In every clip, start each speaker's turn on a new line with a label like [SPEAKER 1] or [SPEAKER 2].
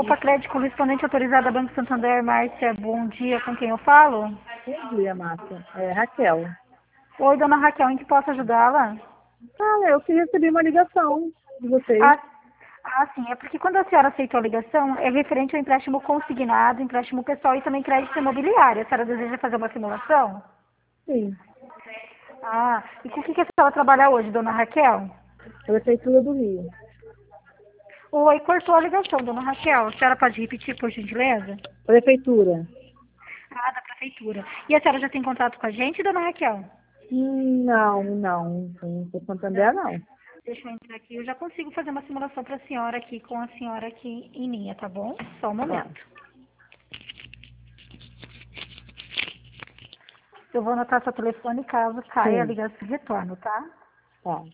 [SPEAKER 1] Opa, crédito correspondente autorizada Banco Santander, Márcia, bom dia, com quem eu falo?
[SPEAKER 2] Bom dia, Márcia. É Raquel.
[SPEAKER 1] Oi, dona Raquel, em que posso ajudá-la?
[SPEAKER 2] Eu que recebi uma ligação de vocês.
[SPEAKER 1] Sim, é porque quando a senhora aceitou a ligação, é referente ao empréstimo consignado, empréstimo pessoal e também crédito imobiliário. A senhora deseja fazer uma simulação?
[SPEAKER 2] Sim,
[SPEAKER 1] E com o que a senhora trabalha hoje, dona Raquel?
[SPEAKER 2] Prefeitura do Rio.
[SPEAKER 1] Oi, cortou a ligação, dona Raquel. A senhora pode repetir, por gentileza?
[SPEAKER 2] Prefeitura.
[SPEAKER 1] Da prefeitura. E a senhora já tem contato com a gente, dona Raquel?
[SPEAKER 2] Não. Com Santander, não.
[SPEAKER 1] Deixa eu entrar aqui. Eu já consigo fazer uma simulação para a senhora aqui, com a senhora aqui em linha, tá bom? Só um momento. Eu vou anotar seu telefone caso caia a
[SPEAKER 2] Sim.
[SPEAKER 1] ligação de retorno, tá?
[SPEAKER 2] Tá.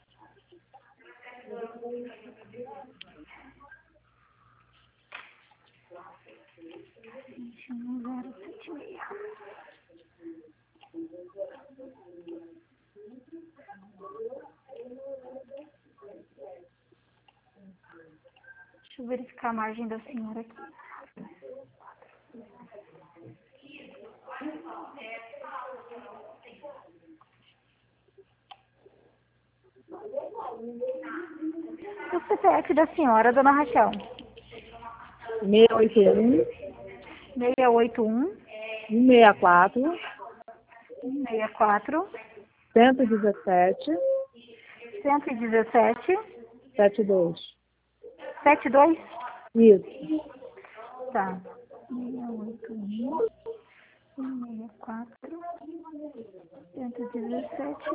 [SPEAKER 1] Deixa eu verificar a margem da senhora aqui. O CPF da senhora, dona Raquel?
[SPEAKER 2] 681
[SPEAKER 1] 681
[SPEAKER 2] 164
[SPEAKER 1] 164
[SPEAKER 2] 117
[SPEAKER 1] 117
[SPEAKER 2] 72.
[SPEAKER 1] 72?
[SPEAKER 2] Isso.
[SPEAKER 1] Tá. 681 164 117.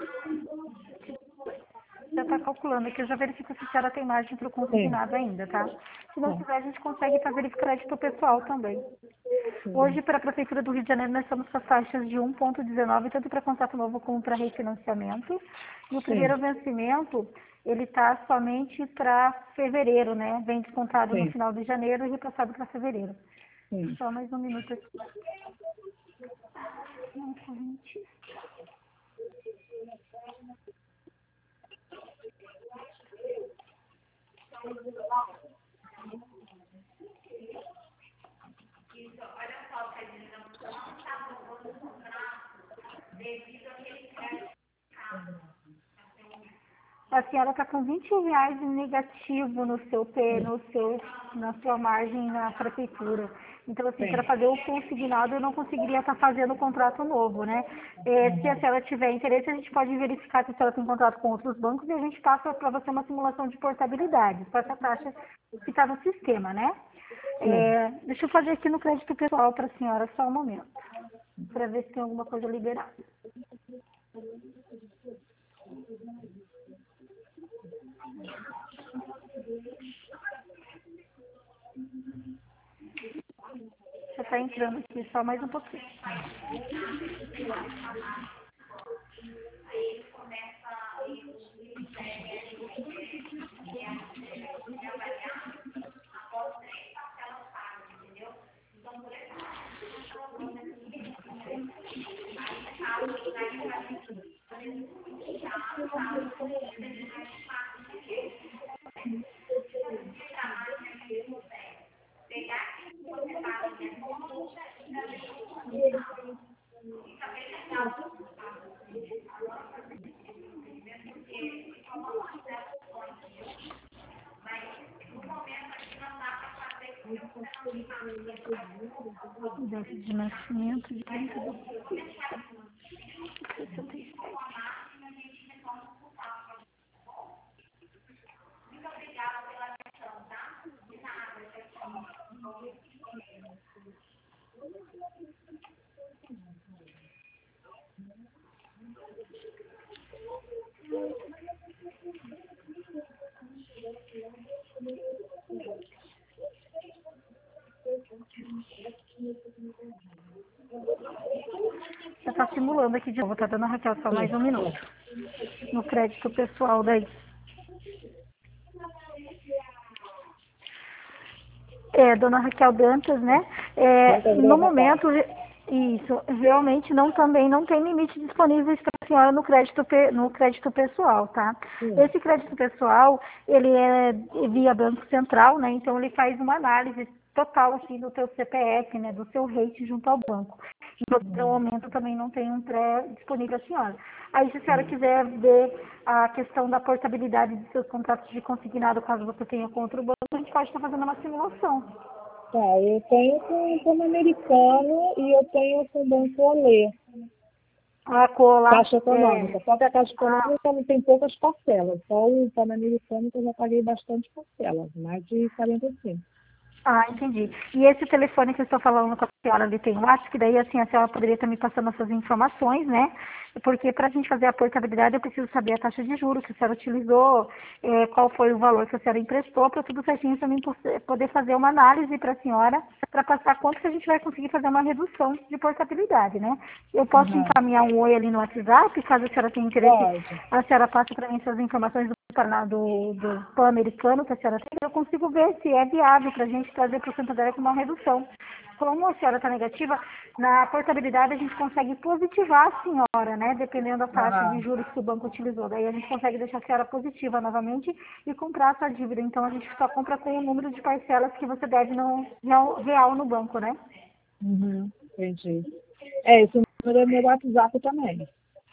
[SPEAKER 1] Já está calculando aqui, eu já verifico se a senhora tem margem para o consignado ainda, tá? Se não tiver, a gente consegue fazer esse crédito pessoal também. Hoje, para a Prefeitura do Rio de Janeiro, nós estamos com as taxas de 1,19, tanto para contrato novo como para refinanciamento. E o primeiro vencimento, ele está somente para fevereiro, né? Vem descontado no final de janeiro e repassado para fevereiro. Só mais um minuto aqui. A senhora está com R$ 20 em negativo na sua margem na prefeitura. Então, assim, para fazer o consignado, eu não conseguiria estar fazendo o contrato novo, né? Se a senhora tiver interesse, a gente pode verificar se a senhora tem contrato com outros bancos e a gente passa para você uma simulação de portabilidade, com essa taxa que está no sistema, né? Deixa eu fazer aqui no crédito pessoal para a senhora só um momento, para ver se tem alguma coisa liberada. Já está entrando aqui, só mais um pouquinho. Data de nascimento de 30 de 67. Já está simulando aqui de novo, tá, dona Raquel? Só mais um minuto. No crédito pessoal daí. Dona Raquel Dantas, né? No momento, Isso, realmente também não tem limite disponível para a senhora no crédito pessoal, tá?
[SPEAKER 2] Sim.
[SPEAKER 1] Esse crédito pessoal, ele é via Banco Central, né? Então ele faz uma análise total assim do teu CPF, né? Do seu rate junto ao banco. Então, no momento também não tem um pré disponível à senhora. Aí, se a senhora quiser ver a questão da portabilidade dos seus contratos de consignado, caso você tenha contra o banco, a gente pode estar fazendo uma simulação.
[SPEAKER 2] Tá, eu tenho com o Pan-Americano e eu tenho com o Banco Olê,
[SPEAKER 1] A cola,
[SPEAKER 2] Caixa Econômica. Só que a Caixa Econômica não tem poucas parcelas. Só o Pan-Americano que eu já paguei bastante parcelas, mais de 45.
[SPEAKER 1] Entendi. E esse telefone que eu estou falando com a senhora ali tem um WhatsApp, que daí assim a senhora poderia estar me passando essas informações, né? Porque para a gente fazer a portabilidade eu preciso saber a taxa de juros que a senhora utilizou, qual foi o valor que a senhora emprestou, para tudo certinho também poder fazer uma análise para a senhora, para passar quanto que a gente vai conseguir fazer uma redução de portabilidade, né? Eu posso
[SPEAKER 2] Uhum.
[SPEAKER 1] encaminhar um oi ali no WhatsApp, caso a senhora tenha interesse,
[SPEAKER 2] Pode.
[SPEAKER 1] a senhora passa para mim essas informações do Pan-Americano que a senhora tem, eu consigo ver se é viável para a gente trazer para o Santander com uma redução. Como a senhora está negativa, na portabilidade a gente consegue positivar a senhora, né? Dependendo da taxa de
[SPEAKER 2] Aham.
[SPEAKER 1] juros que o banco utilizou. Daí a gente consegue deixar a senhora positiva novamente e comprar a sua dívida. Então a gente só compra com o número de parcelas que você deve no real no banco, né?
[SPEAKER 2] Uhum. Entendi. Esse número é meu WhatsApp também.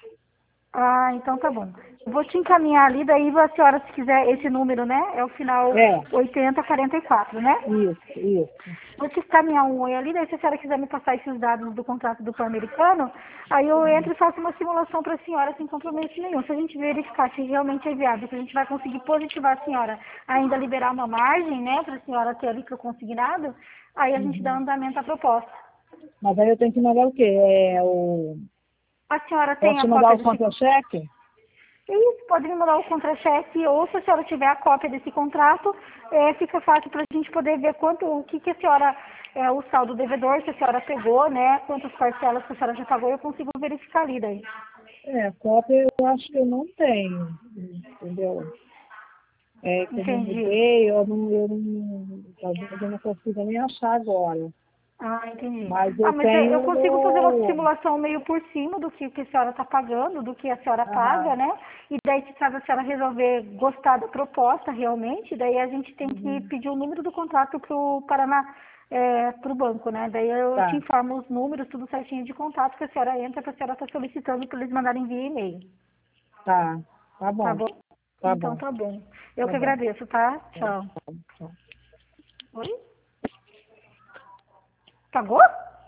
[SPEAKER 1] Então tá bom. Vou te encaminhar ali, daí a senhora, se quiser, esse número, né? É o final
[SPEAKER 2] É,
[SPEAKER 1] 8044, né?
[SPEAKER 2] isso.
[SPEAKER 1] Vou te encaminhar um oi ali, daí se a senhora quiser me passar esses dados do contrato do Pan-Americano, aí eu entro e faço uma simulação para a senhora sem compromisso nenhum. Se a gente verificar se realmente é viável, se a gente vai conseguir positivar a senhora, ainda liberar uma margem, né, para a senhora ter ali para o consignado, aí a gente dá
[SPEAKER 2] Uhum.
[SPEAKER 1] andamento à proposta.
[SPEAKER 2] Mas aí eu tenho que mandar o quê?
[SPEAKER 1] A senhora
[SPEAKER 2] Posso
[SPEAKER 1] tem a
[SPEAKER 2] te mandar
[SPEAKER 1] cópia
[SPEAKER 2] o
[SPEAKER 1] do
[SPEAKER 2] contra-cheque?
[SPEAKER 1] Isso, pode me mandar o contra-cheque, ou se a senhora tiver a cópia desse contrato, fica fácil para a gente poder ver o que a senhora, o saldo devedor, se a senhora pegou, né, quantas parcelas que a senhora já pagou, eu consigo verificar ali daí.
[SPEAKER 2] Cópia eu acho que eu não tenho, entendeu? Como eu
[SPEAKER 1] Entendi.
[SPEAKER 2] mudei, talvez eu não consiga nem achar agora.
[SPEAKER 1] Entendi.
[SPEAKER 2] Mas eu
[SPEAKER 1] Mas eu
[SPEAKER 2] tenho
[SPEAKER 1] consigo fazer uma
[SPEAKER 2] no...
[SPEAKER 1] simulação meio por cima do que a senhora está pagando, do que a senhora paga,
[SPEAKER 2] Aham.
[SPEAKER 1] né? E daí, se caso a senhora resolver gostar da proposta realmente, daí a gente tem que
[SPEAKER 2] Uhum.
[SPEAKER 1] pedir o número do contrato para o Paraná, para o banco, né? Daí eu te
[SPEAKER 2] Tá,
[SPEAKER 1] informo os números, tudo certinho de contato que a senhora entra, que a senhora está solicitando para eles mandarem via e-mail.
[SPEAKER 2] tá, tá
[SPEAKER 1] Tá
[SPEAKER 2] bom,
[SPEAKER 1] bom?
[SPEAKER 2] tá
[SPEAKER 1] Então
[SPEAKER 2] bom,
[SPEAKER 1] tá bom. Eu
[SPEAKER 2] tá
[SPEAKER 1] que
[SPEAKER 2] bom.
[SPEAKER 1] agradeço, tá?
[SPEAKER 2] Tá,
[SPEAKER 1] Tchau.
[SPEAKER 2] tá, tá.
[SPEAKER 1] Oi? Pagou?